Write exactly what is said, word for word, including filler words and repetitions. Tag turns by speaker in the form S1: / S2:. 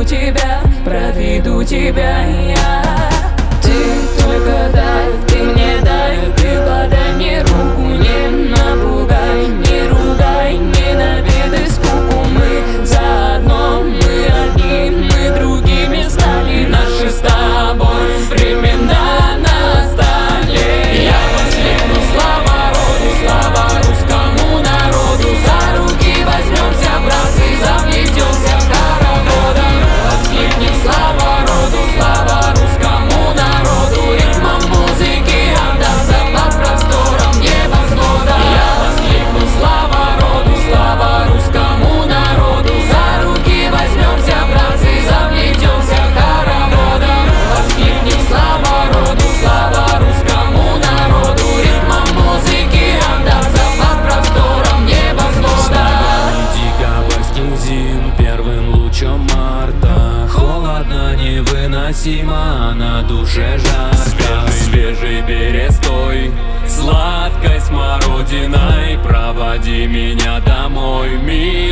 S1: тебя, проведу тебя я. Ты только дай, ты мне дай, ты подай мне руку, не напугай, не ругай, не наведай скуку. Мы заодно, мы одни, мы другими стали. Наши с тобой времена настали. Я воскликну: слава роду, слава русскому народу. За руки возьмемся, братцы, заплетемся хороводом. Воскликнем: слава роду, слава русскому народу. Ритмом музыки отдаться под простором небосвода. Я воскликну: слава роду, слава русскому народу. За руки возьмемся, братцы, заплетемся хороводом. Воскликнем: слава роду, слава русскому народу. Ритмом музыки отдаться под простором небосвода.
S2: Декабрьских зим, первым лучом марта. Холодно, невыносимо, на душе жарко. Свежий берестой, сладкой смородиной. Проводи меня домой, милый.